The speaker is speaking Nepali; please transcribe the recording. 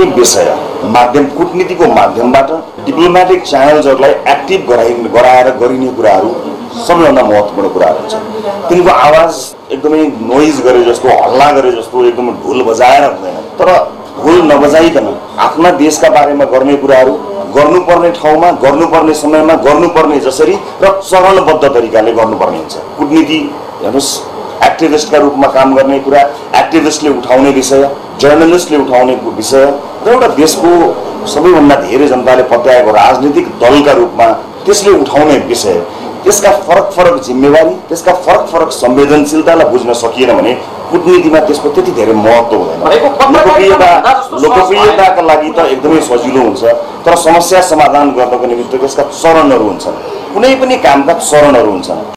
कुनै विषय माध्यम कूटनीतिको माध्यमबाट डिप्लोमेटिक च्यानल्सहरूलाई एक्टिभ गराएर गरिने कुराहरू सबैभन्दा महत्त्वपूर्ण कुराहरू हुन्छ। तिनको आवाज एकदमै नोइज गरे जस्तो, हल्ला गरे जस्तो एकदम ढोल बजाएर हुँदैन, तर ढोल नबजाइकन आफ्ना देशका बारेमा गर्ने कुराहरू गर्नुपर्ने ठाउँमा गर्नुपर्ने समयमा गर्नुपर्ने जसरी र चरणबद्ध तरिकाले गर्नुपर्ने हुन्छ। कूटनीति हेर्नुहोस्, एक्टिभिस्टका रूपमा काम गर्ने कुरा, एक्टिभिस्टले उठाउने विषय, जर्नलिस्टले उठाउने विषय र एउटा देशको सबैभन्दा धेरै जनताले पत्याएको राजनीतिक दलका रूपमा त्यसले उठाउने विषय, त्यसका फरक फरक जिम्मेवारी, त्यसका फरक फरक संवेदनशीलतालाई बुझ्न सकिएन भने कूटनीतिमा त्यसको त्यति धेरै महत्त्व हुँदैन। लोकप्रियताका लागि त एकदमै सजिलो हुन्छ, तर समस्या समाधान गर्नको निमित्त त्यसका चरणहरू हुन्छन्। कुनै पनि कामका चरणहरू हुन्छन्।